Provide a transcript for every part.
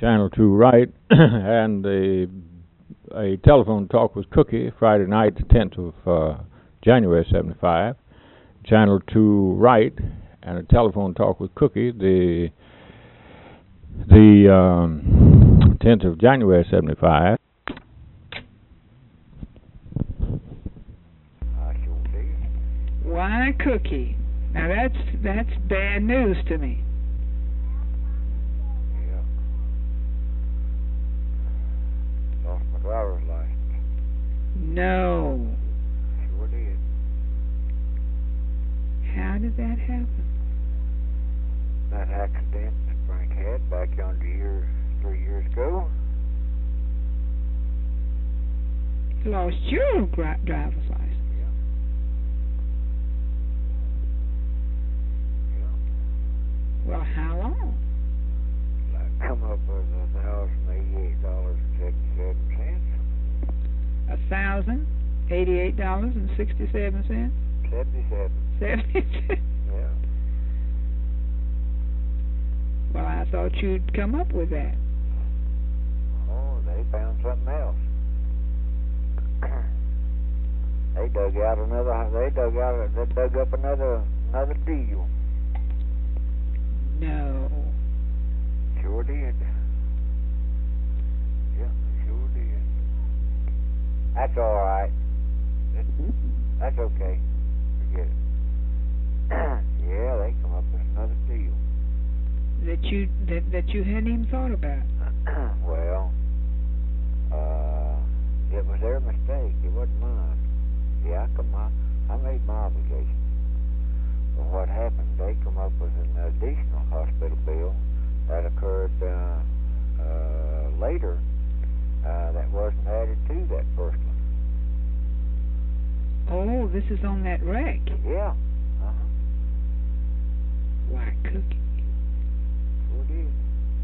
Channel 2 right, and a telephone talk with Cookie Friday night, the 10th of January 75. Channel 2 right, and a telephone talk with Cookie the 10th of January 75. Why Cookie? Now that's bad news to me. Yeah. Lost my driver's license. No. Sure did. How did that happen? That accident that Frank had back yonder 3 years ago. Lost your driver's license. Well, how long? I come up with $1,088.77. $1,088.67. 77. 77. Yeah. Well, I thought you'd come up with that. Oh, they found something else. They dug up another deal. No. Sure did. Yeah, sure did. That's all right. That's okay. Forget it. Yeah, they come up with another deal. That you hadn't even thought about. Well, it was their mistake. It wasn't mine. Yeah, I made my obligation. But what happened, they come up with an additional hospital bill that occurred later that wasn't added to that first one. Oh, this is on that wreck. Yeah. Why, Cookie? Sure did.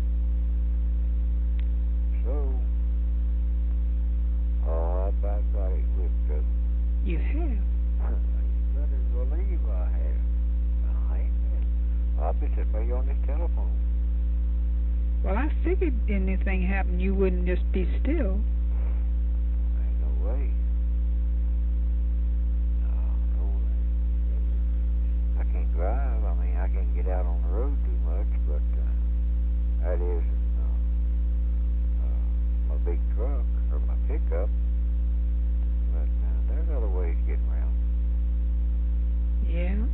So, I about got it whipped up. You have? You better believe I have. I'll be sitting by you on this telephone. Well, I figured anything happened, you wouldn't just be still. Ain't no way. No way. I can't drive. I mean, I can't get out on the road too much, but that isn't my big truck or my pickup. But there's other ways getting around. Yeah?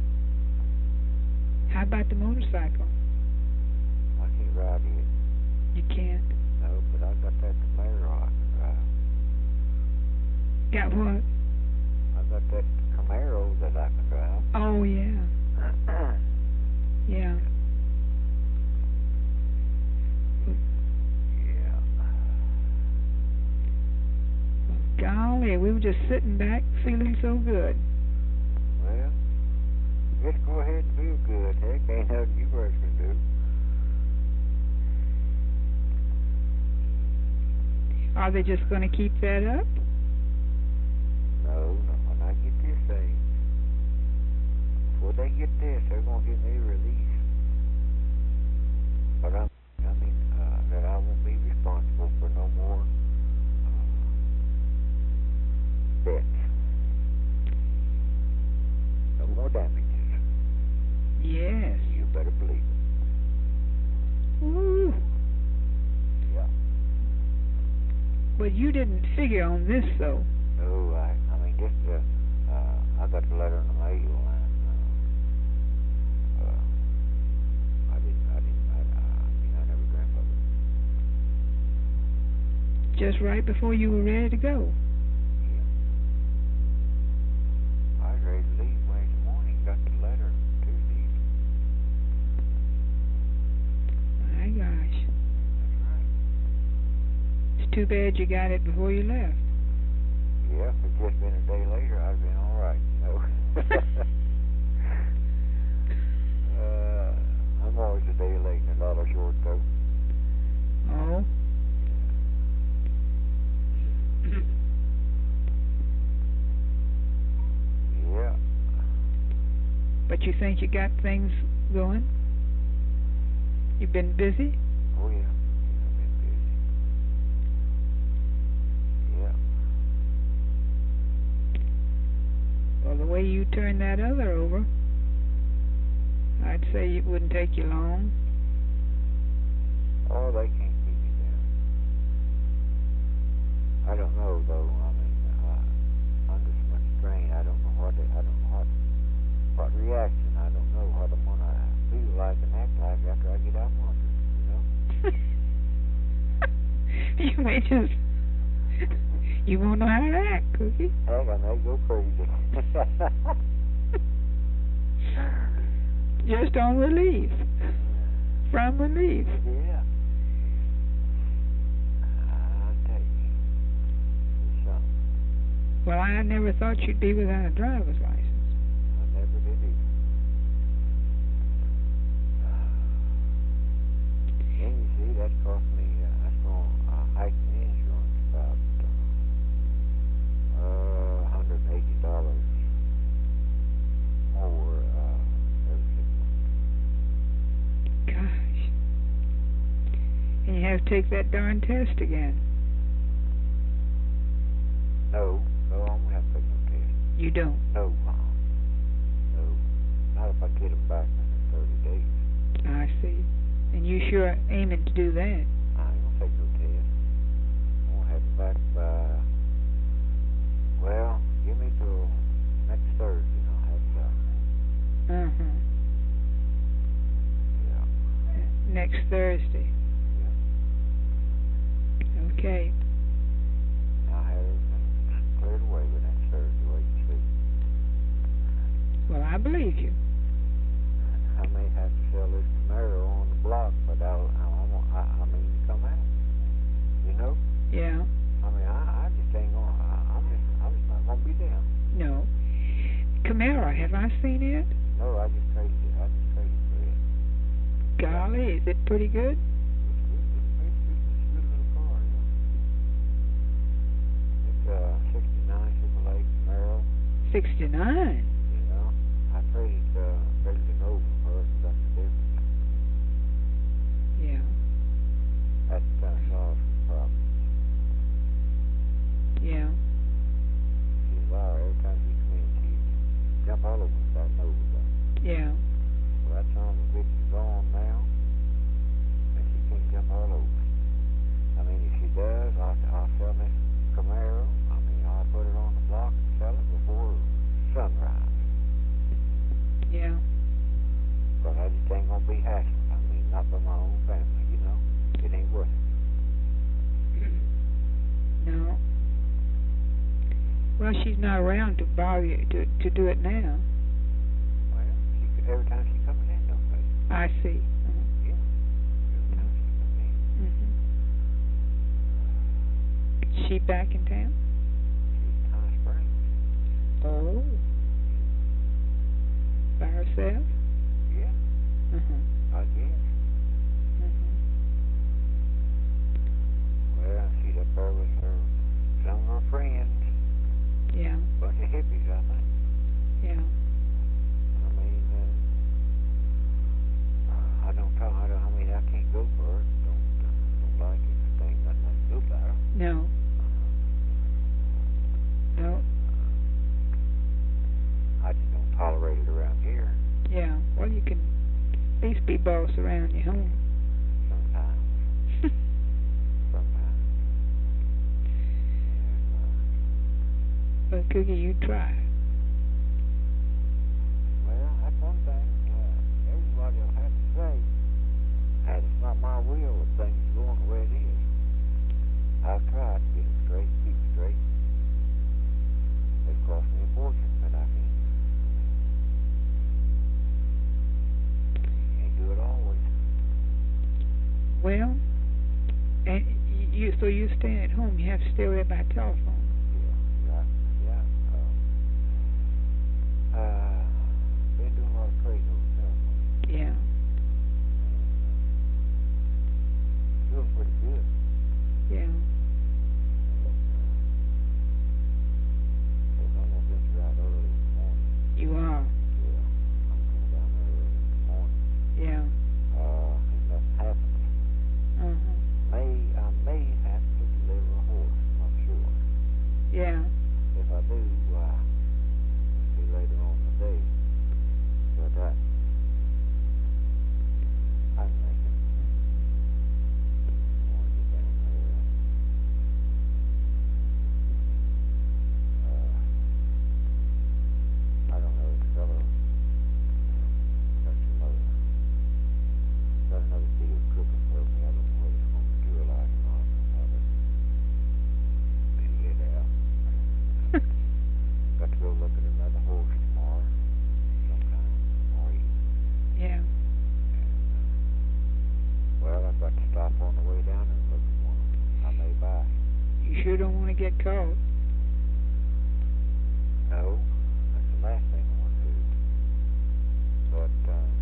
How about the motorcycle? I can't ride it. You can't? No, but I got that Camaro I can drive. Got what? I got that Camaro that I can drive. Oh, yeah. Yeah. Yeah. Golly, we were just sitting back feeling so good. Well, just go ahead and feel good. Heck, ain't nothing you guys can do. Are they just going to keep that up? No, when I get this thing, before they get this, they're going to give me a release. But that I won't be responsible for no more debts. No more damages. Yes. You better believe it. Ooh. Yeah. But you didn't figure on this, though. No, I mean, just, I got the letter in the mail, and, I never dreamt of it. Just right before you were ready to go. Yeah. I was ready to leave Wednesday morning, got the letter Tuesday evening. My gosh. That's right. It's too bad you got it before you left. Yeah, if it just been a day later, I'd have been all right, you know. I'm always a day late and a dollar short, though. Oh? Yeah. But you think you got things going? You've been busy? Oh, yeah. way you turn that other over, I'd say it wouldn't take you long. Oh, they can't keep me down. I don't know though. I mean, under so much strain, I don't know what reaction. I don't know what I'm gonna feel like and act like after I get out from under. You may just, you won't know how to act, Cookie. Heck, I may go crazy. Just on relief. From relief. Yeah. I'll tell you. It's something. Well, I never thought you'd be without a driver's license. I never did either. Then you see, that cost me, that's going to hike the insurance about $180 more every 6 months. Gosh. And you have to take that darn test again. No, I won't have to take no test. You don't? No, no. Not if I get them back in 30 days. I see. And you sure are aiming to do that? I ain't gonna take no test. I'm gonna have it back by, well, give me till next Thursday and I'll have it out. Uh-huh. Yeah. Next Thursday. Yeah. Okay. I'll have everything cleared away with next Thursday, wait and see. Well, I believe you. I may have to sell this Camaro on the block, but I mean, come out. You know? Yeah. I mean, I just ain't gonna, I'm just not gonna be down. No. Camaro, have I seen it? No, I just traded it. I just traded for it. Golly, is it pretty good? It's good. It's a good little car, yeah. It's 69 Chevrolet Camaro. 69. You know, I traded it over for it, and that's the difference. Yeah. That's $10 problem. Yeah. She's Laura, every time she come in, she jump all over me, that nose up. Yeah. Well, that son of a bitch is gone now, and she can't jump all over me. I mean, if she does, I'll sell this Camaro. I mean, I'll put it on the block and sell it before sunrise. Yeah. But I just ain't gonna be hassling. I mean, not for my own family, you know? It ain't worth it. No. Well, she's not around to bother you to do it now. Well, every time she comes in, don't they? I see. Yeah. Every time she comes in. Mm-hmm. She back in town? She's in High Springs. Oh. By herself? Yeah, Uh-huh. I guess. Mm-hmm. Well, she's up there with some of her friends. Yeah. Bunch of hippies, I think. Yeah. I mean, I mean, I can't go for it. Don't like it. There ain't nothing I can do about it. No. No. I just don't tolerate it around here Yeah. Well, you can at least be boss around your home. sometimes. Sometimes. But Cookie, you try. Well, that's one thing. Everybody will have to say that it's not my will that things are going the way it is. I've tried to get them straight, keep them straight. They've cost me a fortune, but I can't do it always. Well, and so you staying at home. You have to stay there by telephone. Yeah. Been doing a lot of trading over the telephone. Yeah. Doing pretty good. Yeah. I'm gonna venture out early in the morning. You are. Yeah. I'm coming down there early in the morning. Yeah. If nothing happens. Uh-huh. I may have to deliver a horse. I'm not sure. sure don't want to get caught. No, that's the last thing I want to do. But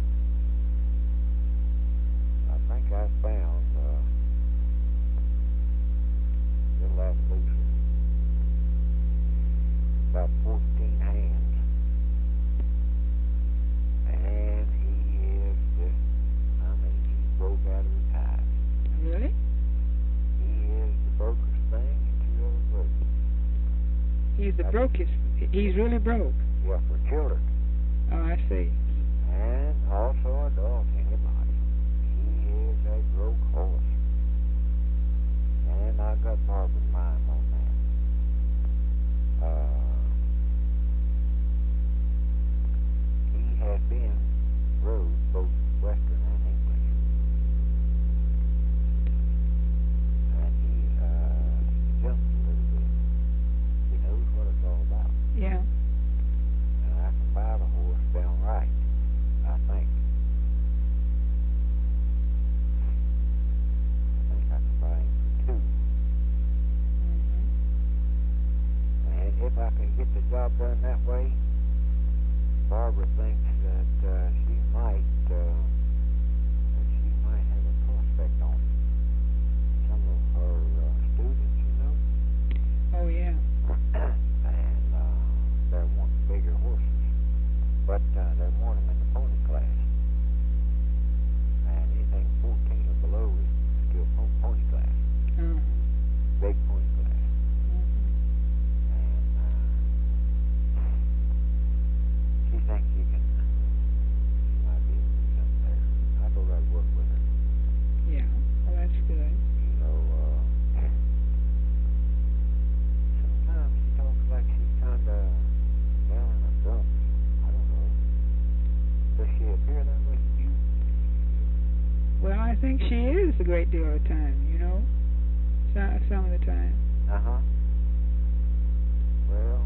I think I found little Appaloosa. About 14 hands. And he is just, I mean, he's broke out of his ties. Really? He is the brokest thing that you ever broke. He's the brokest. He's really broke. Yeah, for children. Oh, I see. And also adults, anybody. He is a broke horse. And I got Barbara in mind on that. He has been rode both Western and English. And he jumps a little bit. He knows what it's all about. Yeah. And I can buy the horse downright, I think. I can buy him for $2. And if I can get the job done that way, Barbara thinks that she might have a prospect on him. Some of her students, you know. Oh, yeah. And they're wanting bigger horses, but they want them in the pony class. And anything 14 or below is still pony class. Big pony class. She thinks she might be able to do something there. I told her I'd work with her. Yeah. Well, that's good. You know, sometimes she talks like she's kind of down in the dumps. I don't know. Does she appear that way to you? Well, I think she is a great deal of the time, you know. Some of the time. Uh-huh. Well,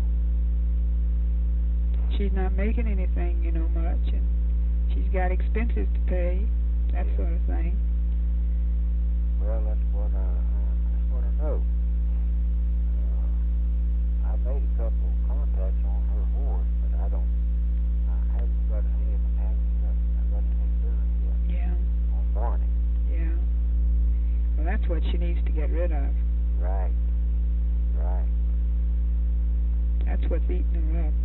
she's not making anything, you know, much, and she's got expenses to pay, that Yeah. sort of thing. well, that's what I know. I made a couple of contacts on her horse, but I haven't got anything done yet. Yeah. On Barney. Yeah. Well, that's what she needs to get rid of. Right. That's what's eating her up.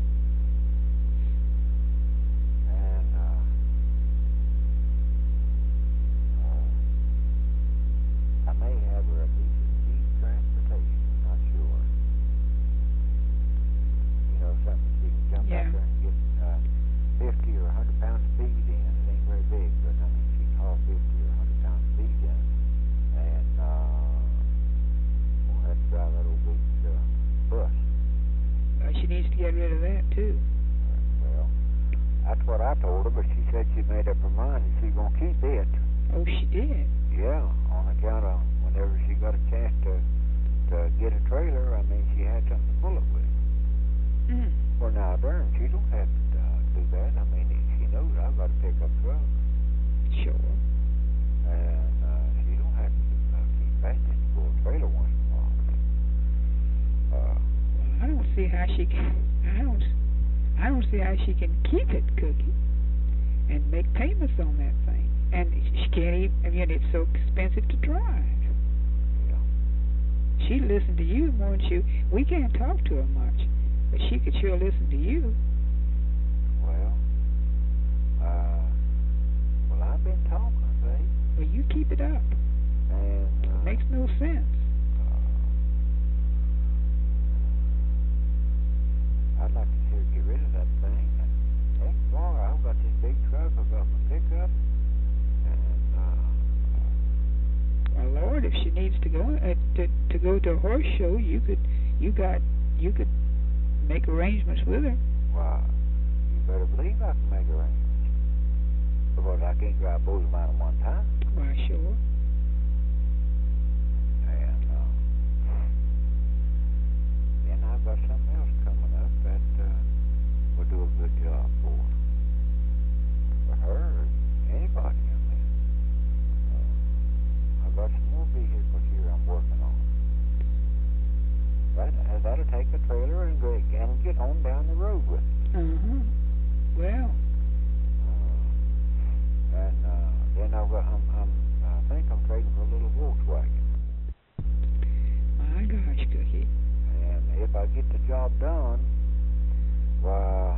And I may have her a piece of cheap transportation. Not sure. You know, something she can jump Yeah. out there and get 50 or 100 pounds speed in. It ain't very big, but I mean, she can haul 50 or 100 pounds speed in. And won't have to drive that old big bus. Well, she needs to get rid of that, too. Well, that's what I told her, but she said she made up her mind and she's going to keep it. Oh, she did? Yeah, on account of whenever she got a chance to get a trailer, I mean, she had something to pull it with. Well, now, darn, she don't have to do that. I mean, she knows I've got a pickup truck. Sure. And she don't have to keep that just to pull a trailer once in a while. Well, I don't see how she can. I don't see how she can keep it, Cookie, and make payments on that thing. And she can't even. I mean, it's so expensive to drive. Yeah. She listen to you more than she. We can't talk to her much, but she could sure listen to you. Well, I've been talking, babe. Well, you keep it up. And It makes no sense. I'd like to see her get rid of that thing. And heck, boy, I've got this big truck. I've got my pickup. And Well, Lord, if she needs to go to a horse show, you could make arrangements with her. well, you better believe I can make arrangements. Because I can't drive both of mine at one time. Why, sure. And then I've got something else coming up that will do a good job for her or anybody. I mean, I've got some more vehicles here I'm working on. I think I'm trading for a little Volkswagen. My gosh, Cookie. And if I get the job done, why,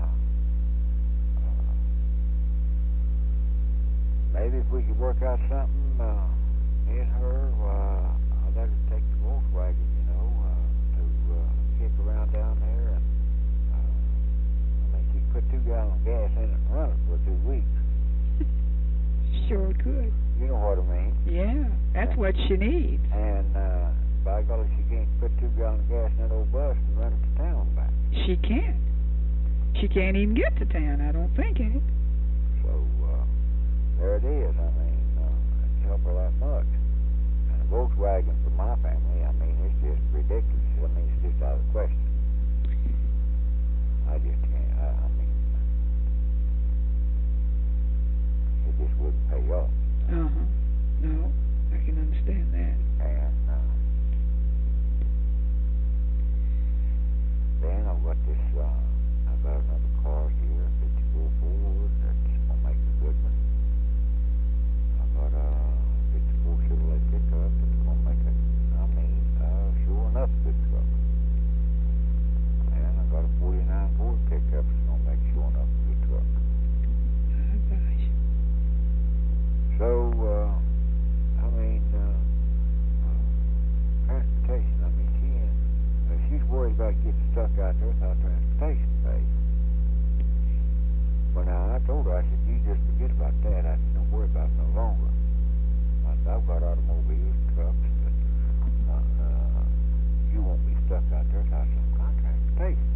maybe if we could work out something, me and her, I'd let her take the Volkswagen, to kick around down there. And I mean, she could put 2 gallons of gas in it and run it for 2 weeks. Sure could. You know what I mean? Yeah, that's what she needs. And by golly, she can't put 2 gallons of gas in that old bus and run it to town and back. She can't. She can't even get to town, I don't think, ain't it? So, there it is. I mean, it help her that much. And a Volkswagen for my family, I mean, it's just ridiculous. I mean, it's just out of the question. I just can't, I mean, it just wouldn't pay off. Uh-huh. No, I can understand that. And then I've got this, I've got another car here, 54 Ford, that's gonna make a good one. I've got a 54 Chevrolet pickup that's gonna make a, I mean, sure enough, good truck. And I've got a 49 Ford pickup that's gonna make sure enough a good truck. Oh, gosh. So, I mean, transportation, I mean, she's worried about getting stuck out there without transportation pay. Well, now, I told her, I said, you just forget about that. I said, don't worry about it no longer. I said, I've got automobiles, trucks, but you won't be stuck out there without some kind of transportation.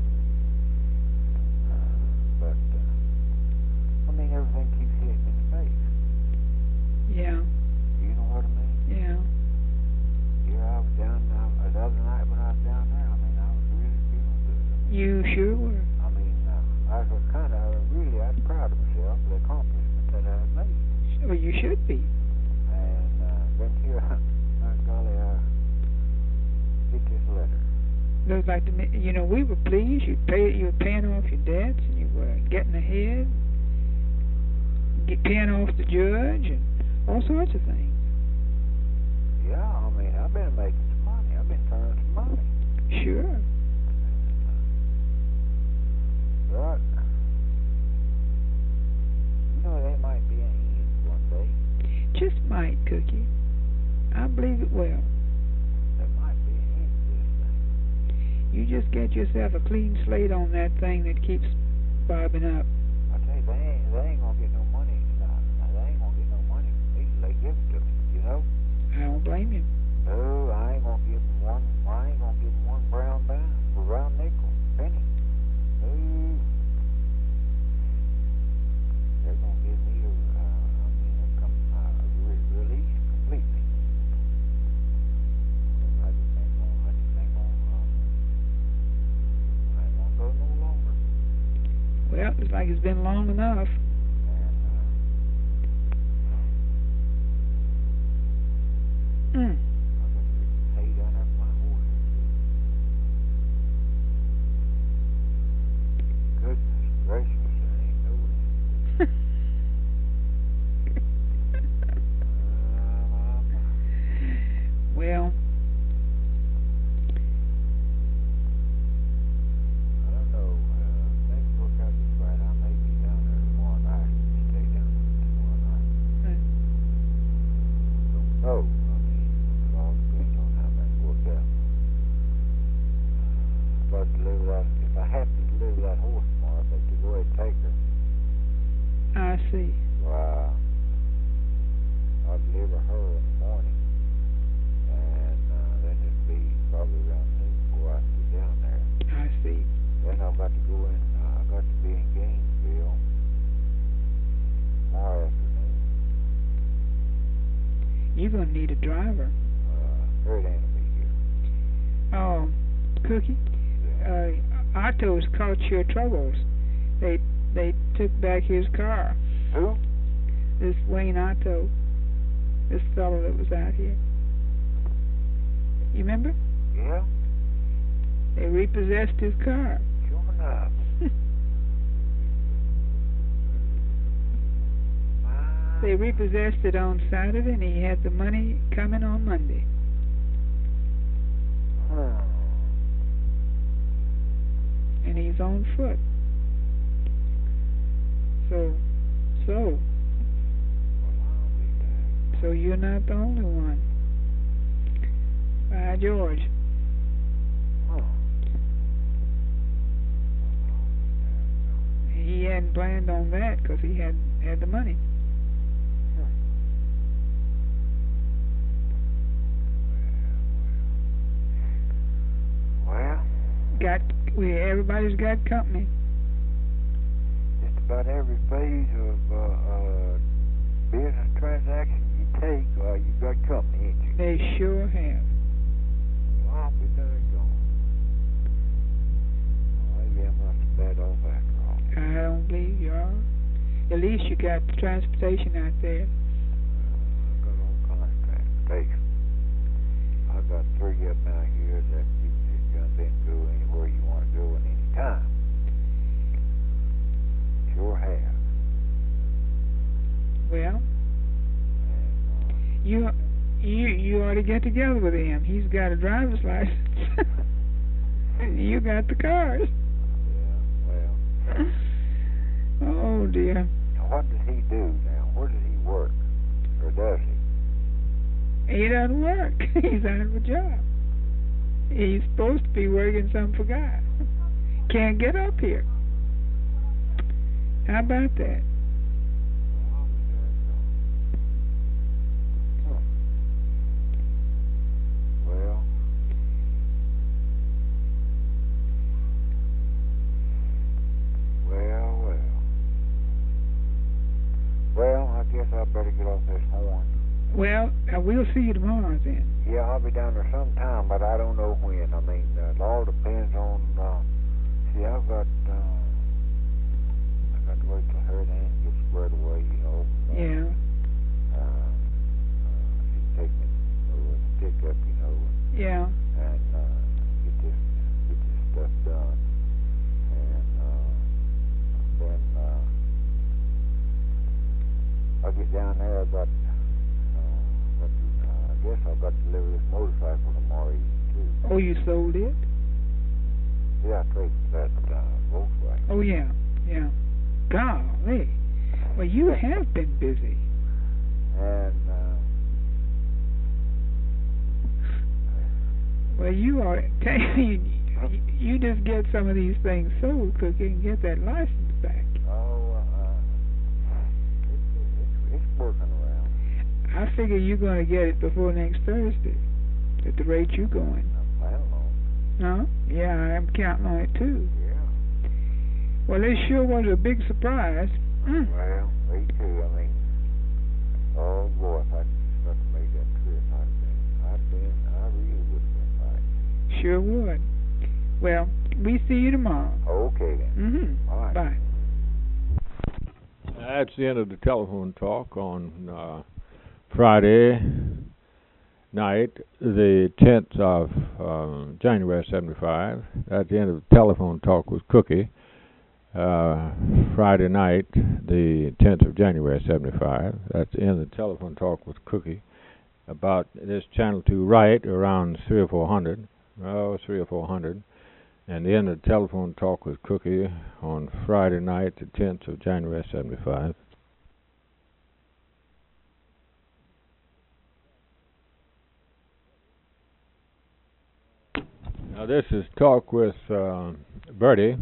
But, I mean, everything keeps hitting in the face. Yeah. You know what I mean? Yeah. Yeah, I was down the other night when I was down there. I mean, I was really feeling good. You sure were. I mean, I was kind of really, I was proud of myself for the accomplishment that I had made. Well, you should be. And then here, golly, I get this letter. Looks like to me, we were pleased. You were paying off your debts, and you were getting ahead, paying off the judge, and all sorts of things. Yeah, I mean, I've been making some money. I've been turning some money. Sure. But, there might be an end one day. Just might, Cookie. I believe it will. There might be an end to this thing. You just get yourself a clean slate on that thing that keeps bobbing up. I tell you, they ain't gonna get no money. They ain't gonna get no money from me till they give it to me, I don't blame you. No, I ain't gonna give them one. I ain't gonna give them one brown nickel, penny. No. They're gonna give me a release completely. I ain't gonna go no longer. Well, looks like it's been long enough. I got to pay down there for my horse. Goodness gracious, there ain't no end. Well, I don't know. Things work out just right. I may be down there tomorrow night. Stay down there tomorrow night. Don't know. I mean, it all depends on how that works out. If I have to deliver that horse tomorrow, I think to go ahead and take her. I see. Why, I'll deliver her in the morning, and then it'll be probably around noon before I get down there. I see. Then I've got to go in, I've got to be in Gainesville tomorrow afternoon. You're going to need a driver. Her ain't gonna be here. Oh, Cookie, Otto's caught your troubles. They took back his car. Who? This Wayne Otto, this fellow that was out here. You remember? Yeah, They repossessed his car. sure enough. My They repossessed it on Saturday, and he had the money coming on Monday. And he's on foot. So you're not the only one. By George. He hadn't planned on that because he had the money. Well, everybody's got company. Just about every phase of business transaction you take, you got company, ain't you? They sure have. Well, I'll be doggone. Maybe I must have bad off after all. I don't believe you are. At least you got transportation out there. I got all kinds of transportation. I got 3 up out here that you can just jump in and go anywhere you want to go at any time. Sure have. Well, and, you ought to get together with him. He's got a driver's license. You got the cars. Yeah, well. Oh dear. Now, what does he do now? Where does he work? Or does he? He doesn't work. He's out of a job. He's supposed to be working some for God. Can't get up here. How about that? Well, I guess I better get off this horn. Well, we'll see you tomorrow then. Yeah, I'll be down there sometime, but I don't know when. I mean, it all depends on. See, I've got to wait till everything gets squared away, you know. Yeah. She can take me to the pickup, you know. Yeah. And get this stuff done, and then I'll get down there. I guess I've got to deliver this motorcycle tomorrow evening too. Oh, you sold it? Yeah, I traded that Volkswagen. Oh yeah. Golly. Well, you have been busy. And well, you are. You just get some of these things sold, Cookie, and get that license back. It's working around. I figure you're going to get it before next Thursday, at the rate you're going. I'm planning on it. No? Yeah, I'm counting on it too. Yeah. Well, it sure was a big surprise. Well, me too. I mean, oh boy, if I'd have made that trip, I really would have been right. Sure would. Well, we see you tomorrow. Okay then. Mm-hmm. All right. Bye. That's the end of the telephone talk on Friday night, the 10th of January 75. That's the end of the telephone talk with Cookie. Friday night, the 10th of January 75. That's the end of the telephone talk with Cookie about this Channel 2 right around 3 or 400. Oh, 3 or 400. And the end of the telephone talk with Cookie on Friday night, the 10th of January 75. Now this is talk with Bertie.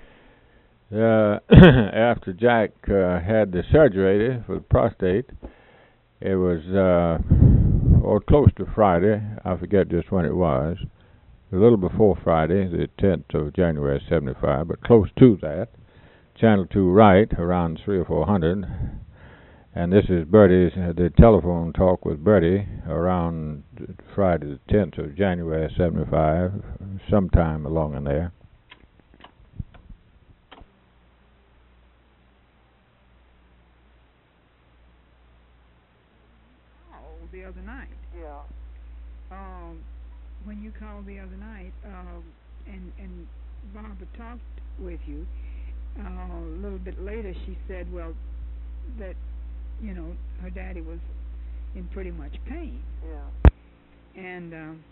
After Jack had the surgery for the prostate, it was close to Friday. I forget just when it was. A little before Friday, the 10th of January 75, but close to that. Channel 2 right, around 3 or 400. And this is Bertie's, the telephone talk with Bertie around Friday the 10th of January 75, sometime along in there. Oh, the other night. Yeah. When you called the other night, and Barbara talked with you, a little bit later she said, well, that you know, her daddy was in pretty much pain, Yeah. and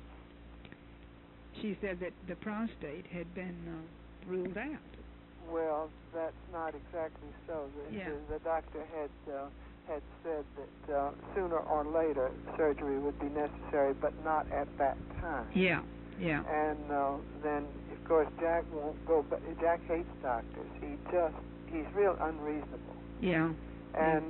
she said that the prostate had been ruled out. Well, that's not exactly so. Yeah. The doctor had said that sooner or later surgery would be necessary, but not at that time. Yeah, yeah. And then, of course, Jack won't go. But Jack hates doctors. He's real unreasonable. Yeah. And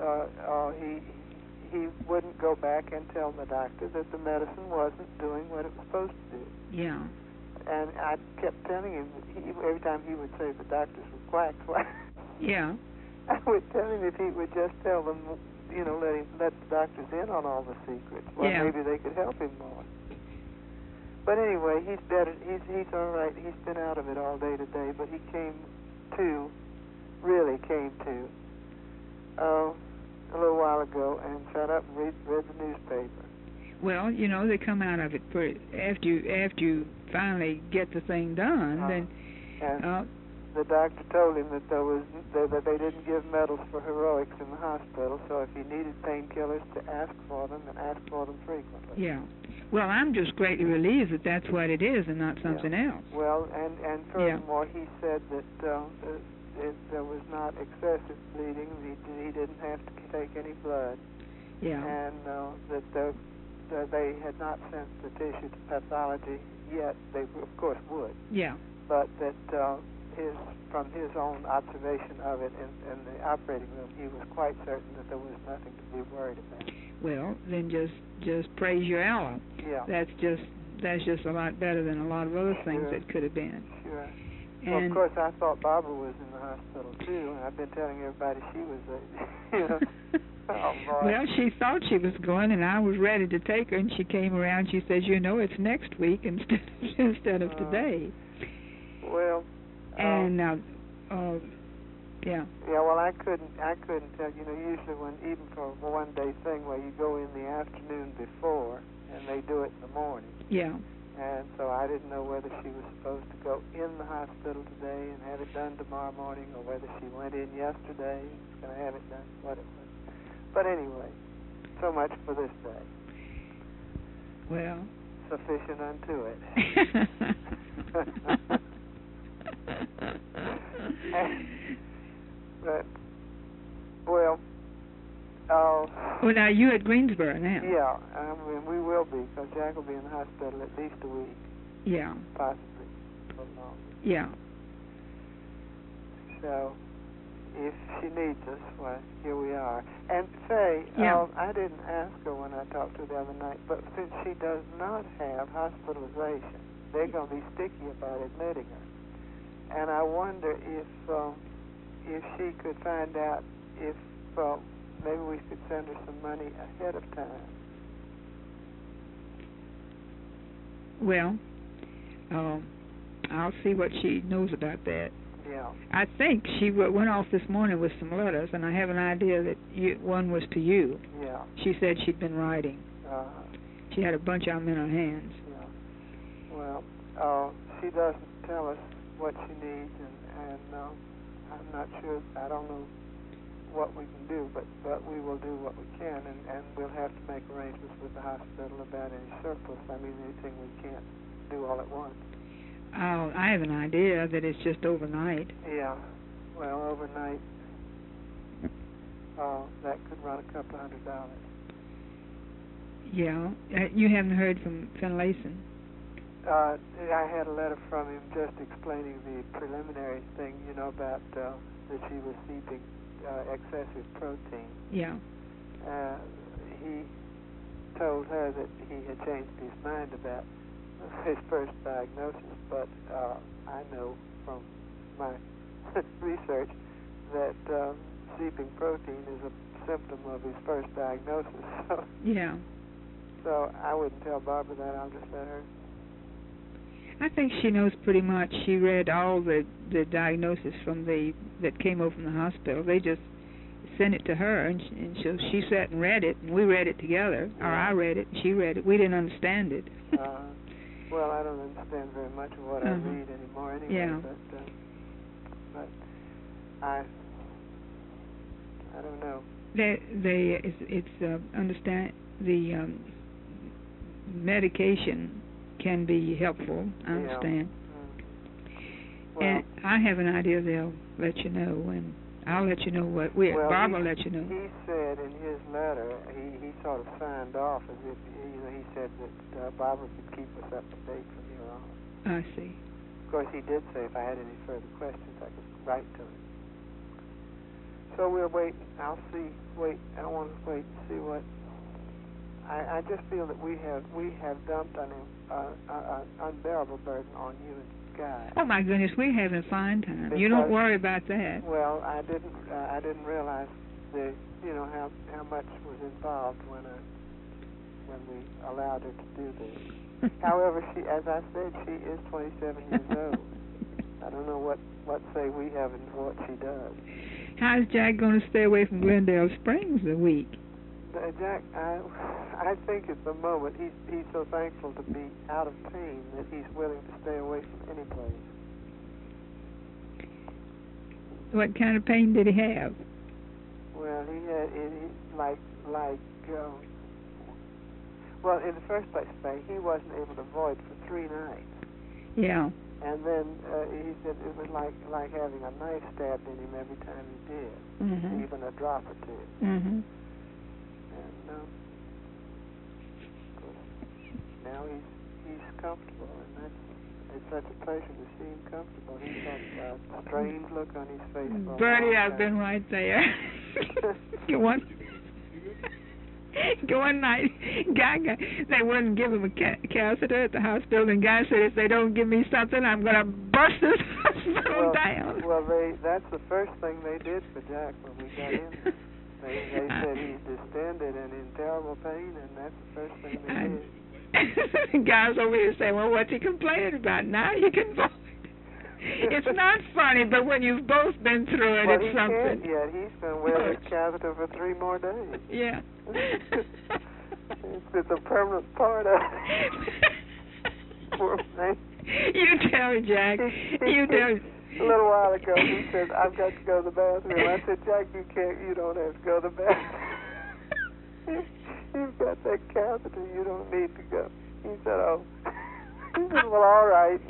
he wouldn't go back and tell the doctor that the medicine wasn't doing what it was supposed to do. Yeah. And I kept telling him, every time he would say the doctors were quacks, Yeah. I would tell him if he would just tell them, you know, let the doctors in on all the secrets. Well, Yeah. maybe they could help him more. But anyway, he's better. He's all right. He's been out of it all day today, but he really came to, a little while ago, and sat up and read the newspaper. Well, you know, they come out of it after you finally get the thing done. Then And the doctor told him that that they didn't give medals for heroics in the hospital. So if he needed painkillers, to ask for them and ask for them frequently. yeah. Well, I'm just greatly relieved that that's what it is and not something else. Well, and furthermore, he said that there was not excessive bleeding. He didn't have to take any blood. Yeah. And that they had not sent the tissue to pathology yet. They of course would. Yeah. But that from his own observation of it in the operating room, he was quite certain that there was nothing to be worried about. Well, then just praise your Allah. Yeah. That's just a lot better than a lot of other things Sure. that could have been. Sure. And Well, of course, I thought Barbara was in the hospital too, and I've been telling everybody she was. You know. Oh boy. well, she thought she was going, and I was ready to take her, and she came around. She says, "You know, it's next week instead of today." Well. And yeah. Yeah, well, I couldn't tell. You know, usually even for a one-day thing where you go in the afternoon before, and they do it in the morning. Yeah. And so I didn't know whether she was supposed to go in the hospital today and have it done tomorrow morning, or whether she went in yesterday and was going to have it done. What it was. But anyway, so much for this day. Well. Sufficient unto it. But, well, well, now you at Greensboro now. yeah, we will be, because Jack will be in the hospital at least a week. Yeah. Possibly a little longer. Yeah. So, if she needs us, well, here we are. And say, Yeah. I didn't ask her when I talked to her the other night, but since she does not have hospitalization, they're going to be sticky about admitting her. And I wonder if she could find out if maybe we could send her some money ahead of time. Well, I'll see what she knows about that. Yeah. I think she went off this morning with some letters, and I have an idea that one was to you. Yeah. She said she'd been writing. She had a bunch of them in her hands. Yeah. Well, she doesn't tell us what she needs, and I'm not sure. I don't know what we can do, but we will do what we can, and we'll have to make arrangements with the hospital about any surplus. I mean, anything we can't do all at once. Oh, I have an idea that it's just overnight. Yeah. Well, overnight, that could run a couple $100. Yeah. You haven't heard from Finlayson? I had a letter from him just explaining the preliminary thing, you know, about that she was seeping excessive protein. Yeah. He told her that he had changed his mind about his first diagnosis, but I know from my research that seeping protein is a symptom of his first diagnosis. So, yeah. So I wouldn't tell Barbara that. I'll just let her. I think she knows pretty much. She read all the diagnosis that came over from the hospital. They just sent it to her, and so she sat and read it, and we read it together. Yeah. Or I read it, and she read it. We didn't understand it. Well, I don't understand very much of what I read anymore anyway. Yeah. But I don't know. understand the medication can be helpful. I understand. Well, And I have an idea they'll let you know, and I'll let you know what Bob will let you know. He said in his letter, he sort of signed off as if he said that Barbara could keep us up to date from here on. I see. Of course, he did say if I had any further questions, I could write to him. So we'll wait. I want to wait and see what. I just feel that we have dumped on him an unbearable burden on you and Guy. Oh my goodness, we're having a fine time. Because, you don't worry about that. Well, I didn't realize how much was involved when we allowed her to do this. However, she, as I said, she is 27 years old. I don't know what say we have in what she does. How's Jack going to stay away from Glendale Springs a week? Jack, I think at the moment he's so thankful to be out of pain that he's willing to stay away from any place. What kind of pain did he have? Well, he had well, in the first place, he wasn't able to void for 3 nights. Yeah. And then he said it was like having a knife stabbed in him every time he did, even a drop or two. Mm-hmm. And now he's comfortable, and it's such a pleasure to see him comfortable. He's got a strange look on his face. Bertie, I've been right there. One night, they wouldn't give him a catheter at the hospital, and Guy said, if they don't give me something, I'm going to burst this hospital down. Well, that's the first thing they did for Jack when we got in. They said he's distended and in terrible pain, and that's the first thing they did. The guys over here saying, well, what's he complaining about? Now you can vote. It's not funny, but when you've both been through it, it's something. He can't yet. He's going to wear this catheter for 3 more days. Yeah. It's a permanent part of it. Poor man. You tell me, Jack. You tell me. A little while ago, he said, I've got to go to the bathroom. I said, Jack, you don't have to go to the bathroom. You've got that catheter. You don't need to go. He said, oh. He said, well, all right.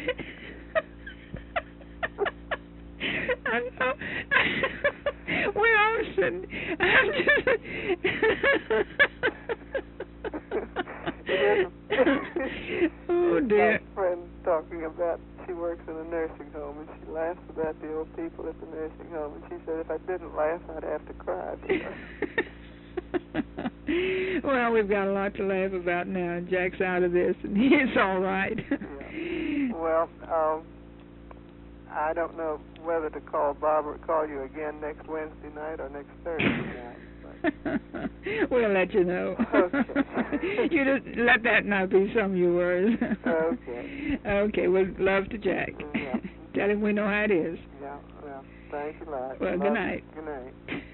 I know. We're all sitting. I'm just. Oh dear. My friend talking about she works in a nursing home, and she laughs about the old people at the nursing home, and she said if I didn't laugh, I'd have to cry. Well, we've got a lot to laugh about now. Jack's out of this, and he's all right. Yeah. Well, I don't know whether to call you again next Wednesday night or next Thursday night. We'll let you know. Okay. You just let that not be some of your words. Okay. Okay, well, love to Jack. Yeah. Tell him we know how it is. Yeah, well, thank you a lot. Well, good night. Good night.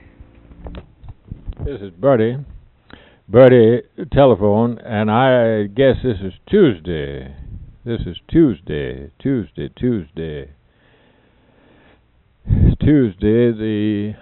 This is Bertie. Bertie, telephone, and I guess this is Tuesday. It's Tuesday, the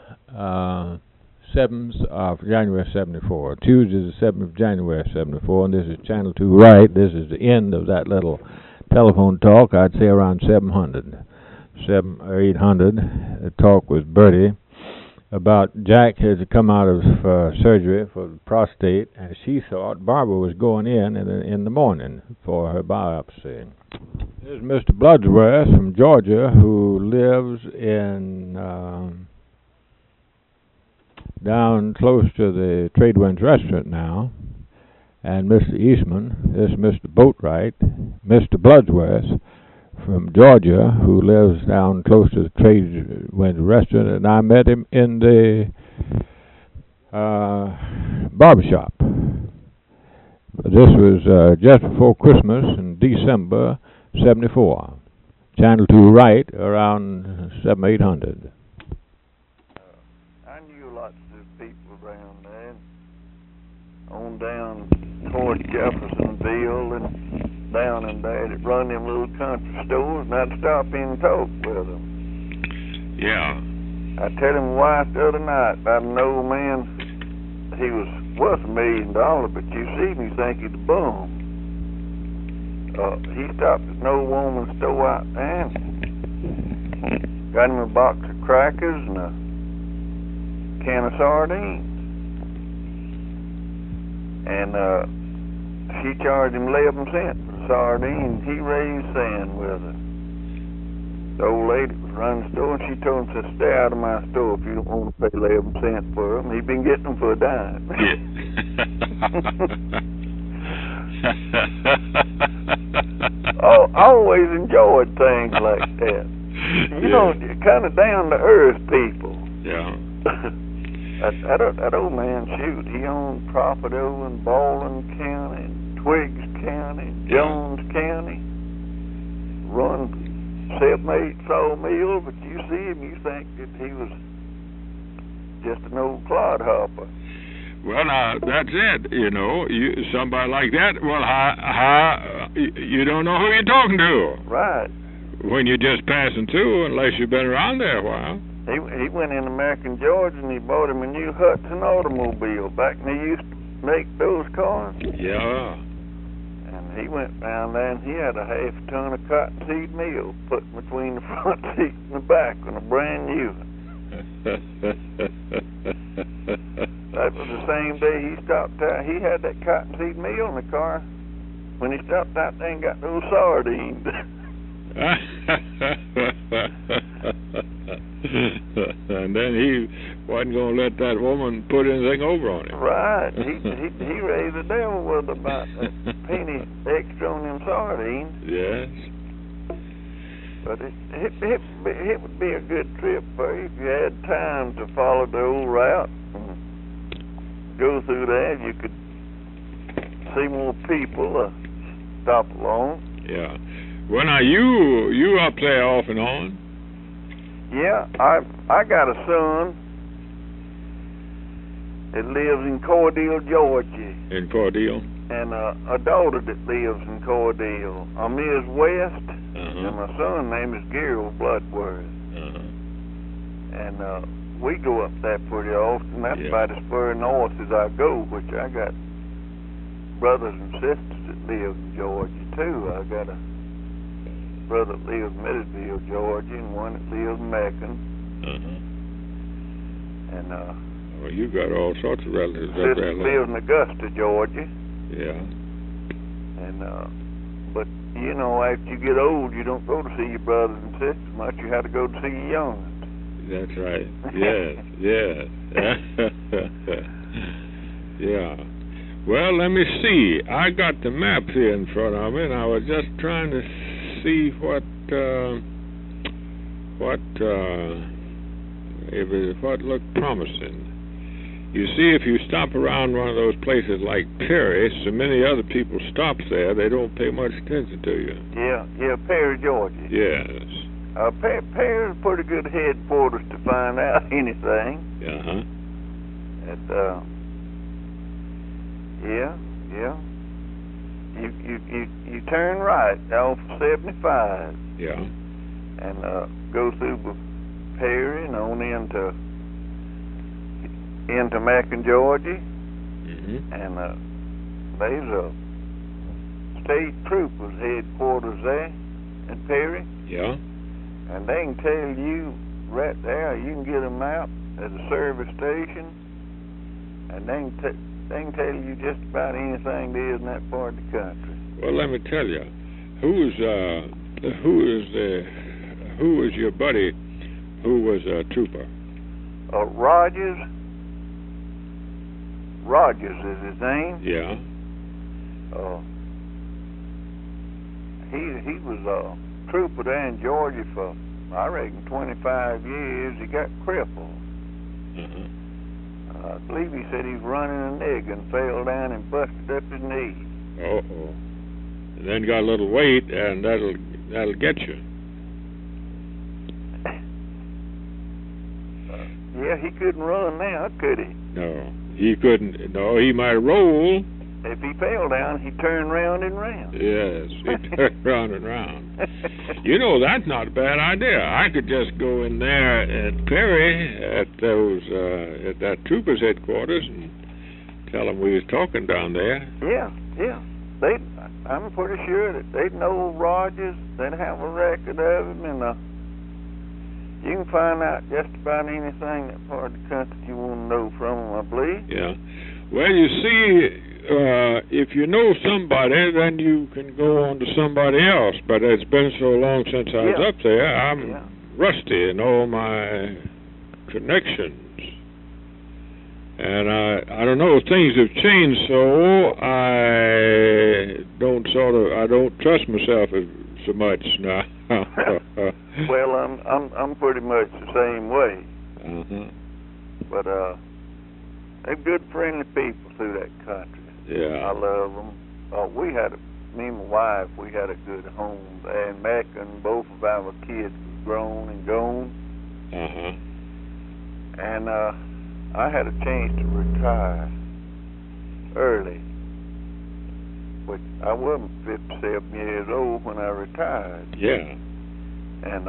7th of January 74. Tuesday, the 7th of January 74, and this is Channel 2 Right. This is the end of that little telephone talk. I'd say around 700 or 800. A talk with Bertie about Jack had come out of surgery for the prostate, and she thought Barbara was going in the morning for her biopsy. There's Mr. Bloodsworth from Georgia, who lives in down close to the Tradewinds restaurant now, and Mr. Eastman. This is Mr. Boatwright, Mr. Bloodsworth from Georgia, who lives down close to the Tradewinds restaurant, and I met him in the barbershop. This was just before Christmas in December 74. Channel 2 Right, around 700-800. I knew lots of people around there, on down toward Jeffersonville and down in there that run them little country stores, and I'd stop in and talk with them. Yeah. I tell him wife the other night about an old man. He was worth $1 million, but you see him, you think he's a bum. He stopped at an old woman's store out there and got him a box of crackers and a can of sardines. And she charged him 11 cents for the sardines. He raised sand with her. The old lady was running the store, and she told him to stay out of my store if you don't want to pay 11 cents for them. He'd been getting them for a dime. I always enjoyed things like that. You know, kind of down-to-earth people. Yeah. That old man, shoot, he owned property over in Baldwin County, Twiggs County, Jones County, run 7, 8 sawmill, but you see him, you think that he was just an old clodhopper. Well, now that's it. You know, somebody like that. Well, you don't know who you're talking to. Right. When you're just passing through, unless you've been around there a while. He went in American Georgia and he bought him a new Hudson automobile back when they used to make those cars. Yeah. He went down there and he had a half ton of cottonseed meal put between the front seat and the back on a brand new one. That was the same day he stopped out. He had that cottonseed meal in the car when he stopped out there and got those sardines. And then he wasn't going to let that woman put anything over on him. Right. He raised the devil with about a penny extra on them sardines. Yes. But it would be a good trip for you if you had time to follow the old route and go through there. You could see more people stop along. Yeah. Well, now you up there off and on? Yeah, I got a son that lives in Cordele, Georgia. In Cordele? And a daughter that lives in Cordele. I'm Ms. West, and my son's name is Gerald Bloodworth. And we go up there pretty often. That's about as far north as I go, which I got brothers and sisters that live in Georgia, too. I got a brother that lives in Middleville, Georgia, and one that lives in Macon. And well, you got all sorts of relatives up sister there. lives in Augusta, Georgia. Yeah. And but you know, after you get old, you don't go to see your brothers and sisters much. You have to go to see your youngest. That's right. Yes, yes. Yeah. Well, let me see. I got the map here in front of me, and I was just trying to see what looked promising. You see, if you stop around one of those places like Perry, so many other people stop there, they don't pay much attention to you. Yeah, Perry, Georgia. Yes. Perry's pretty good headquarters to find out anything. Yeah. You turn right off 75. Yeah. And go through Perry and on into Macon, Georgia. And there's a state troopers headquarters there in Perry. Yeah. And they can tell you right there, you can get them out at a service station, and they can tell you just about anything there is in that part of the country. Well, let me tell you, who is your buddy who was a trooper? Rogers. Rogers is his name. Yeah. He was a trooper there in Georgia for, I reckon, 25 years. He got crippled. I believe he said he was running a nig and fell down and busted up his knee. And then got a little weight, and that'll get you. Yeah, he couldn't run now, could he? No, he couldn't. No, he might roll, if he fell down, he turned round and round. Yes, he turned round and round. You know, that's not a bad idea. I could just go in there at Perry at those at that troopers headquarters and tell them we was talking down there. Yeah. I'm pretty sure that they'd know Rogers. They'd have a record of him, and you can find out just about anything that part of the country you want to know from him, I believe. Yeah. Well, you see, if you know somebody, then you can go on to somebody else. But it's been so long since I was up there, I'm rusty in all my connections. And I don't know, things have changed, so I don't trust myself so much now. Well, I'm pretty much the same way. Uh-huh. But they're good, friendly people through that country. Yeah. I love them. Me and my wife, we had a good home. And Mac and both of our kids were grown and gone. Uh-huh. And I had a chance to retire early. But I wasn't 57 years old when I retired. Yeah. And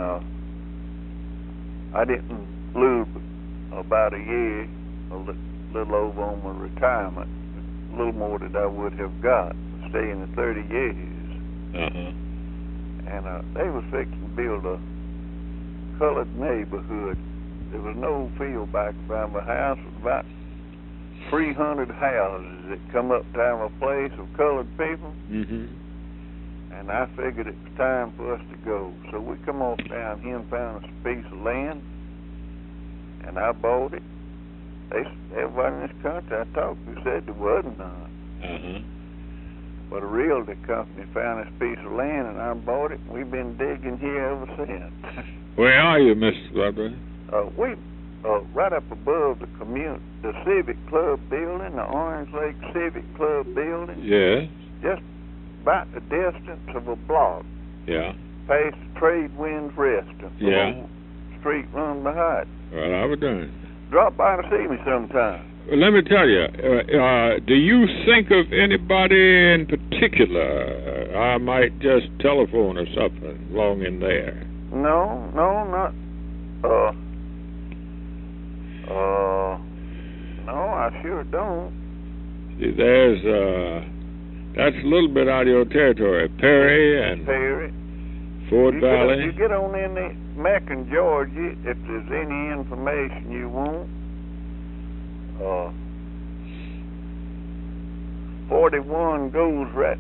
I didn't lose about a year, a little over on my retirement, a little more than I would have got staying the 30 years. Uh-huh. And they was fixing to build a colored neighborhood. There was no field back around my house. It was about 300 houses that come up to our place of colored people. Mm-hmm. And I figured it was time for us to go. So we come off down here and found a piece of land, and I bought it. Everybody in this country I talked to said there wasn't none. Uh-huh. But a realty company found this piece of land, and I bought it. We've been digging here ever since. Where are you, Mr. Butler? We right up above the Civic Club building, the Orange Lake Civic Club building. Yes. Just about the distance of a block. Yeah. Past the Trade Winds Restaurant. Yeah. Street run behind. Well, I was done. Drop by to see me sometime. Well, let me tell you, do you think of anybody in particular? I might just telephone or something along in there. No, not. No, I sure don't. See, that's a little bit out of your territory. Perry and Ford Valley. You get on in the Macon, Georgia, if there's any information you want. 41 goes right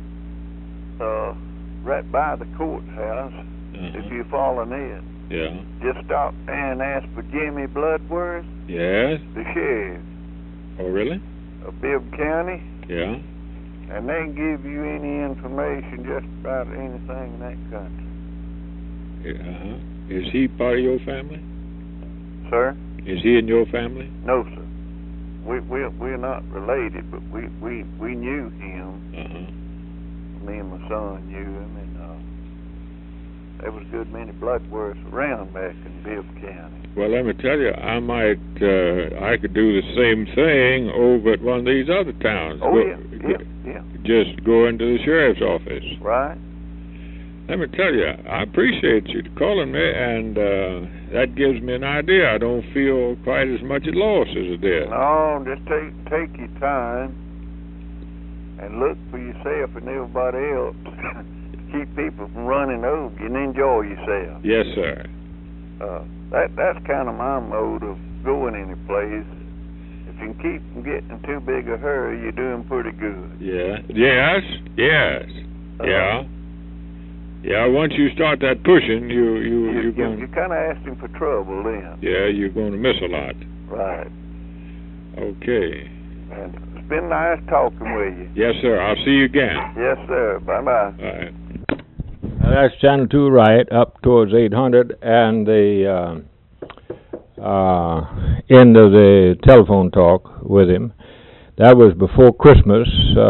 by the courthouse. If you're following in. Yeah. Just stop and ask for Jimmy Bloodworth. Yes. The sheriff. Oh, really? Of Bibb County. Yeah. And they can give you any information just about anything in that country. Uh-huh. Is he part of your family? Sir? Is he in your family? No, sir. We're not related, but we knew him. Uh-huh. Me and my son knew him, and there was a good many Bloodworths around back in Bibb County. Well, let me tell you, I could do the same thing over at one of these other towns. Oh, yeah. Just go into the sheriff's office. Right. Let me tell you, I appreciate you calling me, and that gives me an idea. I don't feel quite as much at loss as I did. No, just take your time and look for yourself and everybody else. Keep people from running over you and enjoy yourself. Yes, sir. That's kind of my mode of going any place. If you can keep from getting too big a hurry, you're doing pretty good. Yeah. Yes. Yeah. Once you start that pushing, you're going. You're kind of asking for trouble then. Yeah, you're going to miss a lot. Right. Okay. And it's been nice talking with you. Yes, sir. I'll see you again. Yes, sir. Bye-bye. Bye. That's Channel 2 Right, up towards 800, and the end of the telephone talk with him. That was before Christmas,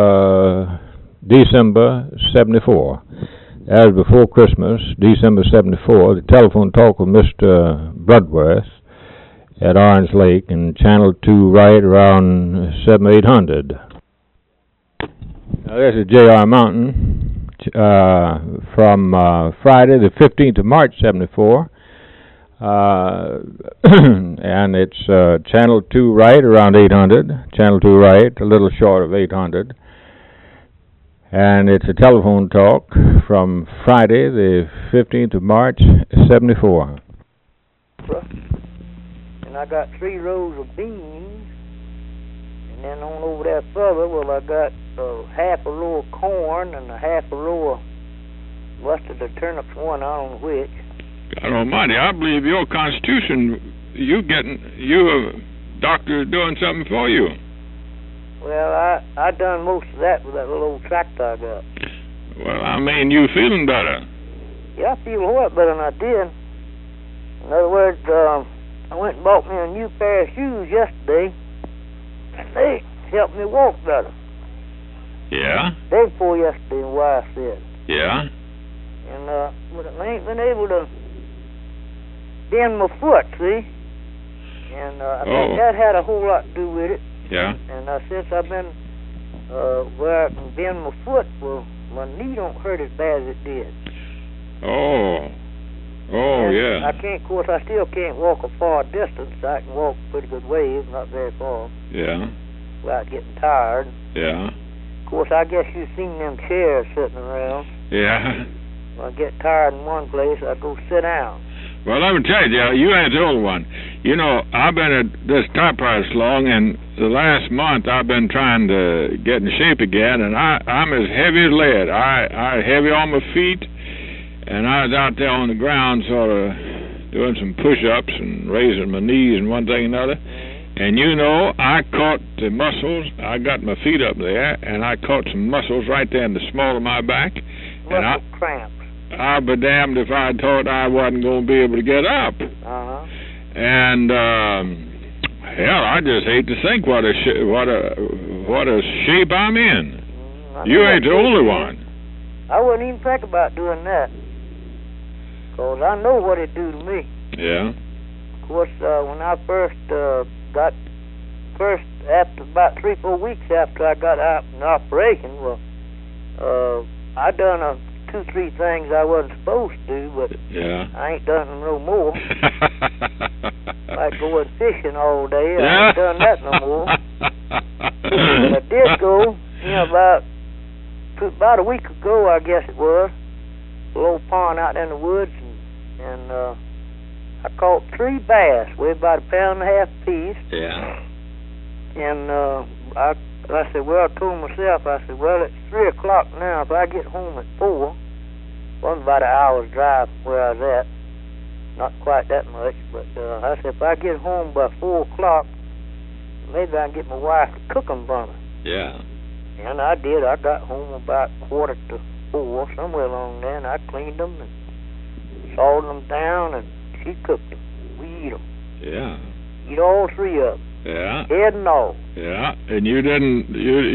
December 74. That was before Christmas, December 74. The telephone talk with Mr. Bloodworth at Orange Lake, and Channel 2 Right around 7-800. This is J.R. Mountain from Friday, the 15th of March, 74. And it's channel 2 right, around 800. Channel 2 right, a little short of 800. And it's a telephone talk from Friday, the 15th of March, 74. And I got 3 rows of beans. And then on over there further, well, I got half a row of corn and a half a row of mustard or turnips, one, I don't know which. God almighty, I believe your constitution, you a doctor doing something for you. Well, I done most of that with that little old tractor I got. Well, I mean, you feeling better. Yeah, I feel a whole lot better than I did. In other words, I went and bought me a new pair of shoes yesterday, and they helped me walk better. Yeah? Day before yesterday, the wife said. Yeah? And but I ain't been able to bend my foot, see? And I think that had a whole lot to do with it. Yeah. And since I've been where I can bend my foot, well, my knee don't hurt as bad as it did. Oh. Oh, and yeah. Of course, I still can't walk a far distance. I can walk a pretty good ways, not very far. Yeah. Without getting tired. Yeah. Of course, I guess you've seen them chairs sitting around. Yeah. When I get tired in one place, I go sit down. Well, let me tell you, you ain't the only one. You know, I've been at this typewriter so long, and the last month I've been trying to get in shape again, and I'm as heavy as lead. I heavy on my feet, and I was out there on the ground sort of doing some push-ups and raising my knees and one thing and another. And you know, I caught the muscles. I got my feet up there, and I caught some muscles right there in the small of my back. Muscle cramps. I'll be damned if I thought I wasn't going to be able to get up. Uh-huh. And hell, I just hate to think what a shape I'm in. You ain't the only one. I wouldn't even think about doing that, because I know what it do to me. Yeah. Of course, when I first after about 3-4 weeks after I got out in operation, well, I done 2-3 things I wasn't supposed to do, but yeah. I ain't done them no more. Like going fishing all day, I ain't done that no more. But I did go, about a week ago, I guess it was, a little pond out in the woods, and I caught 3 bass, weighed about 1.5 pounds apiece. Yeah. And I said, well, I told myself, I said, well, it's 3 o'clock now. If I get home at 4, well, about an hour's drive from where I was at. Not quite that much, but I said, if I get home by 4 o'clock, maybe I can get my wife to cook them for me. Yeah. And I did. I got home about 3:45, somewhere along there, and I cleaned them and salted them down, and she cooked them. We eat them. Yeah. Eat all 3 of them. Yeah. Head and all. Yeah. And you didn't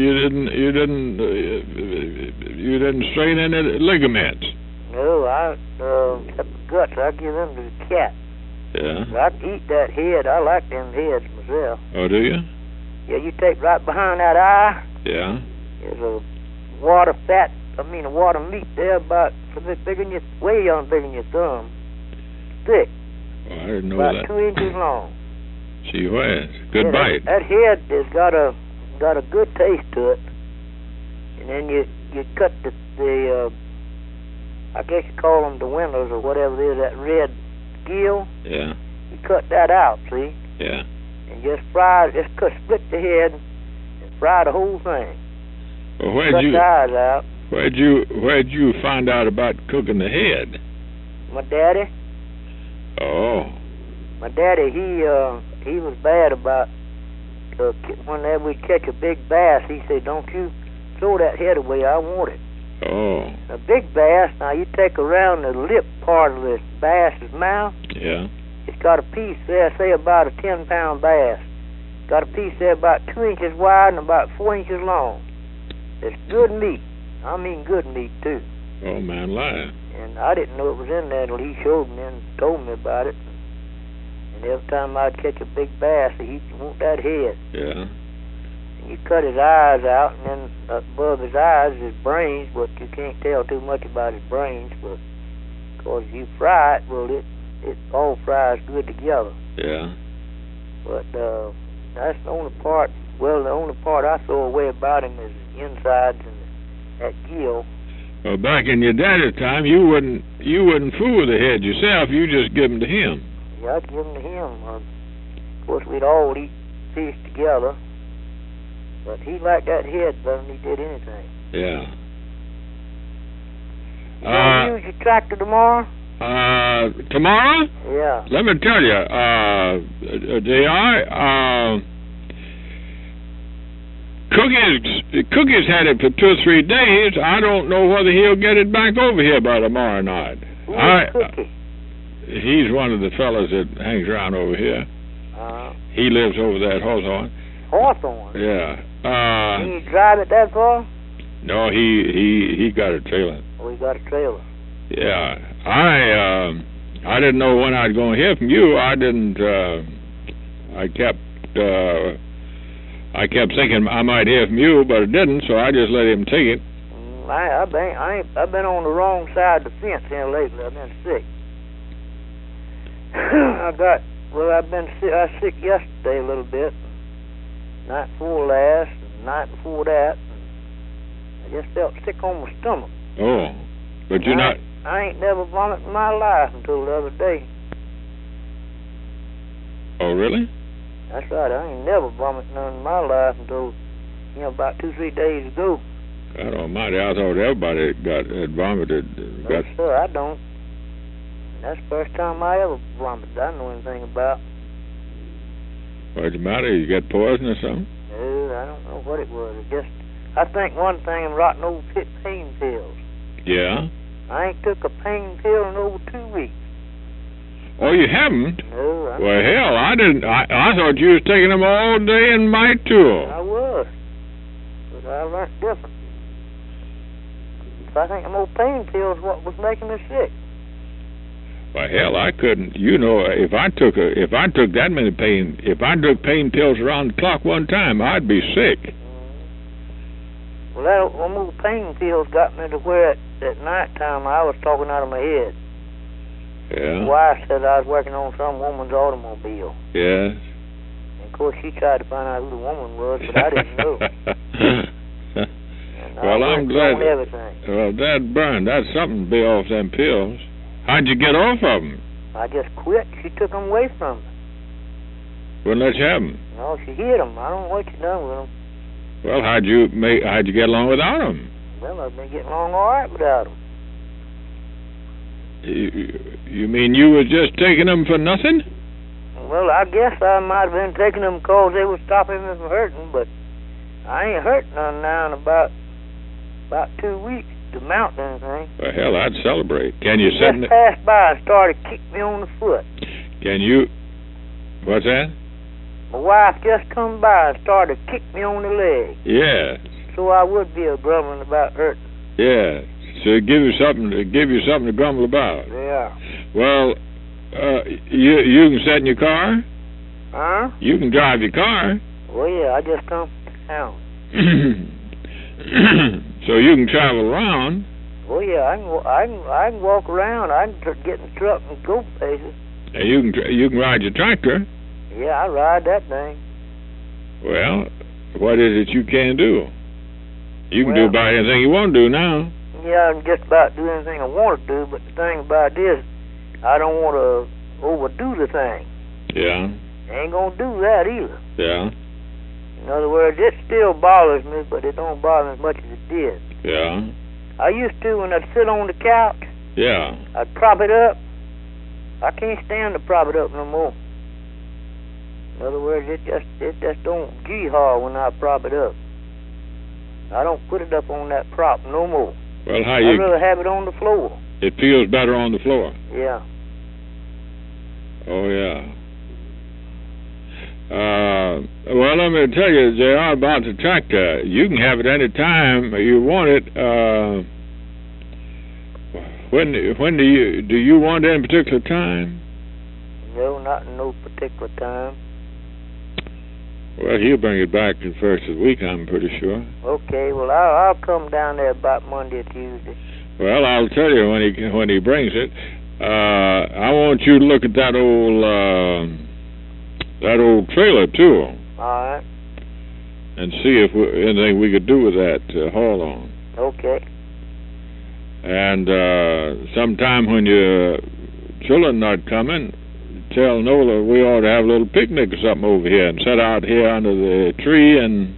strain any ligaments. No, I except the guts, I give them to the cat. Yeah. I can eat that head. I like them heads myself. Oh, do you? Yeah, you take right behind that eye. Yeah. There's a water meat there about way bigger than your thumb. Thick. Oh, I didn't know about that. 2 inches long. Gee whiz. Good bite. That head has got a good taste to it. And then you cut the I guess you call them the windows or whatever it is, that red gill. Yeah. You cut that out, see? Yeah. And just split the head and fry the whole thing. Well, cut the eyes out. Where'd you find out about cooking the head? My daddy. Oh. My daddy, he was bad about whenever we catch a big bass. He said, "Don't you throw that head away. I want it." Oh. A big bass. Now you take around the lip part of the bass's mouth. Yeah. It's got a piece there, say about a 10-pound bass. Got a piece there about 2 inches wide and about 4 inches long. It's good meat. I mean good meat too. Oh man, lie. And I didn't know it was in there until he showed me and told me about it. And every time I'd catch a big bass, he'd want that head. Yeah. And you cut his eyes out, and then above his eyes his brains, but you can't tell too much about his brains, but because you fry it, well, it all fries good together. Yeah. But that's the only part. Well, the only part I throw away about him is the insides and that gill. Well, back in your daddy's time, you wouldn't fool with the head yourself. You just give them to him. Yeah, I'd give them to him. Of course, we'd all eat fish together. But he liked that head better than he did anything. Yeah. You gonna use your tractor tomorrow? Tomorrow? Yeah. Let me tell you, J.R., Cookie's had it for 2 or 3 days. I don't know whether he'll get it back over here by tomorrow night. Who's Cookie? He's one of the fellas that hangs around over here. He lives over there at Hawthorne. Hawthorne? Yeah. Can you drive it that far? No, he got a trailer. Oh, he got a trailer. Yeah. I didn't know when I'd go and hear from you. I didn't. I kept thinking I might hear from you, but it didn't, so I just let him take it. I've been on the wrong side of the fence here lately. I've been sick. I've been sick. I was sick yesterday a little bit. Night before last, and night before that. I just felt sick on my stomach. Oh, but you're not. I ain't never vomited in my life until the other day. Oh, really? That's right. I ain't never vomited none in my life until, about 2-3 days ago. God almighty, I thought everybody had vomited. No, sir, I don't. That's the first time I ever vomited. I don't know anything about. What's the matter? You got poison or something? No, I don't know what it was. I think one thing, I'm rotten old pain pills. Yeah? I ain't took a pain pill in over 2 weeks. Oh, you haven't? No. Well, hell, I didn't. I thought you was taking them all day and night too. I was. But I learned different. So I think them old pain pills what was making me sick. Well, hell, I couldn't. If I took that many pain pills around the clock one time, I'd be sick. Well, them old pain pills got me to where at night time I was talking out of my head. Yeah. My wife said I was working on some woman's automobile. Yes. And of course, she tried to find out who the woman was, but I didn't know. Well, I'm glad. Everything. Well, that burned. That's something to be off them pills. How'd you get off of them? I just quit. She took them away from me. Wouldn't let you have them? No, she hid them. I don't know what she done with them. Well, how'd you get along without them? Well, I've been getting along all right without them. You mean you was just taking them for nothing? Well, I guess I might have been taking them because they were stopping me from hurting, but I ain't hurt none now in about 2 weeks to mount anything. Well, hell, I'd celebrate. Can you sit in just passed by and started to kick me on the foot. Can you? What's that? My wife just come by and started to kick me on the leg. Yeah. So I would be a grumbling about hurting. Yeah. So give you something to grumble about. Yeah. Well, you can sit in your car. Huh? You can drive your car. Well, yeah, I just come to town. So you can travel around. Well, yeah, I can walk around. I can get in the truck and go places. And you can ride your tractor. Yeah, I ride that thing. Well, what is it you can do? You can do about anything you want to do now. Yeah, I can just about do anything I want to do, but the thing about it is, I don't want to overdo the thing. Yeah. I ain't gonna do that either. Yeah. In other words, it still bothers me, but it don't bother me as much as it did. Yeah. I used to, when I'd sit on the couch, yeah, I'd prop it up. I can't stand to prop it up no more. In other words, it just don't gee-haw when I prop it up. I don't put it up on that prop no more. Well, I'd rather have it on the floor. It feels better on the floor. Yeah. Oh, yeah. Well, let me tell you, J.R., about the tractor. You can have it any time you want it. When do you want it in a particular time? No, not in no particular time. Well, he'll bring it back the first of the week, I'm pretty sure. Okay, well, I'll come down there about Monday or Tuesday. Well, I'll tell you when he brings it. I want you to look at that old trailer too. All right. And see if anything we could do with that haul on. Okay. And sometime when your children not coming, tell Nola we ought to have a little picnic or something over here and sit out here under the tree and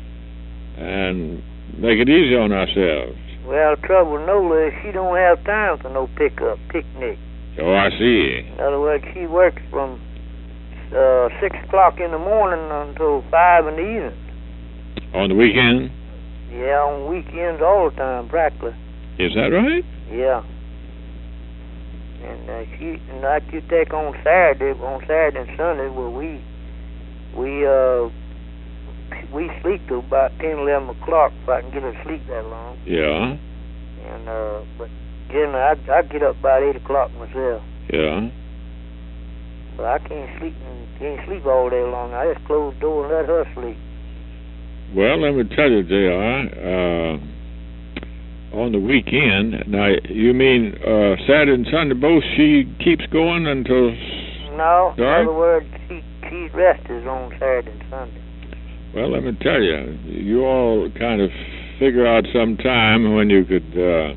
make it easy on ourselves. Well, the trouble with Nola is she don't have time for no picnic. Oh, I see. In other words, she works from 6 o'clock in the morning until 5 in the evening. On the weekend? Yeah, on weekends all the time, practically. Is that right? Yeah. And like you take on Saturday and Sunday, well, we sleep till about 10, 11 o'clock if I can get her to sleep that long. Yeah. And but generally I get up about 8 o'clock myself. Yeah. But I can't sleep all day long. I just close the door and let her sleep. Well, let me tell you, J.R., on the weekend, now, you mean Saturday and Sunday both she keeps going until No, dark? in other words, she rests on Saturday and Sunday. Well, let me tell you, you all kind of figure out some time when you could,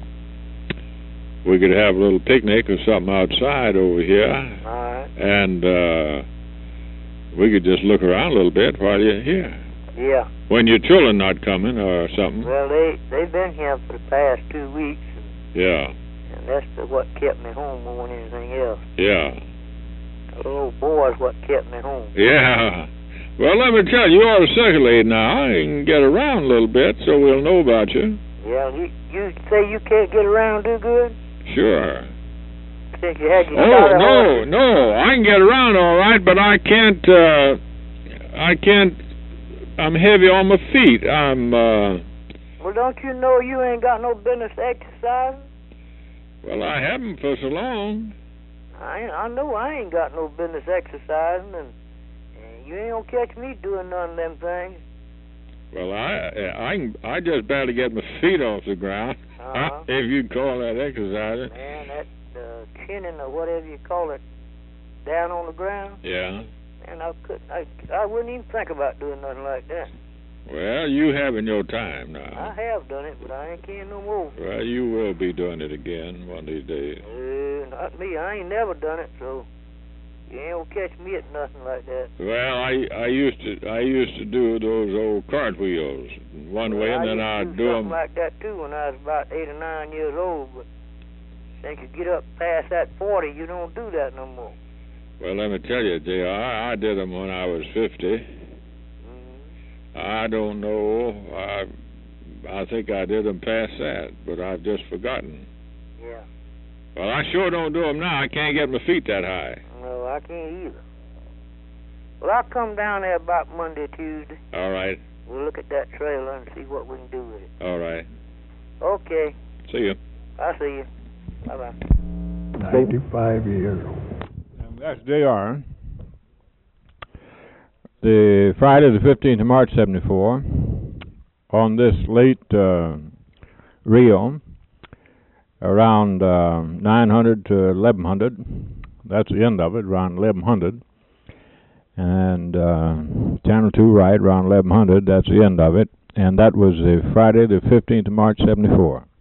we could have a little picnic or something outside over here. All right. And we could just look around a little bit while you're here. Yeah. When your children not coming or something. Well, they've been here for the past 2 weeks. Yeah. And that's what kept me home more than anything else. Yeah. The little boy's what kept me home. Yeah. Well, let me tell you, you ought to circulate now. You can get around a little bit so we'll know about you. Yeah, you say you can't get around too good? Sure. Since you had your no. I can get around all right, but I can't, I'm heavy on my feet. Well, don't you know you ain't got no business exercising? Well, I haven't for so long. I know I ain't got no business exercising, and you ain't gonna catch me doing none of them things. Well, I just barely get my feet off the ground, if you call that exercising. Man, that chinning or whatever you call it, down on the ground. Yeah. And I wouldn't even think about doing nothing like that. Well, you having your time now. I have done it, but I ain't can no more. Well, you will be doing it again one of these days. Not me. I ain't never done it, so you ain't gonna catch me at nothing like that. Well, I used to do those old cartwheels one way, and then I'd do them like that too when I was about 8 or 9 years old. But since you get up past that 40, you don't do that no more. Well, let me tell you, J.R., I did them when I was 50. I don't know. I think I did them past that, but I've just forgotten. Yeah. Well, I sure don't do them now. I can't get my feet that high. No, I can't either. Well, I'll come down there about Monday, Tuesday. All right. We'll look at that trailer and see what we can do with it. All right. Okay. See you. I'll see you. Bye-bye. 95 years old. That's J.R. The Friday the 15th of March, 74, on this late Rio, around 900 to 1100, that's the end of it, around 1100, and Channel 2 right, around 1100, that's the end of it, and that was the Friday the 15th of March, 74.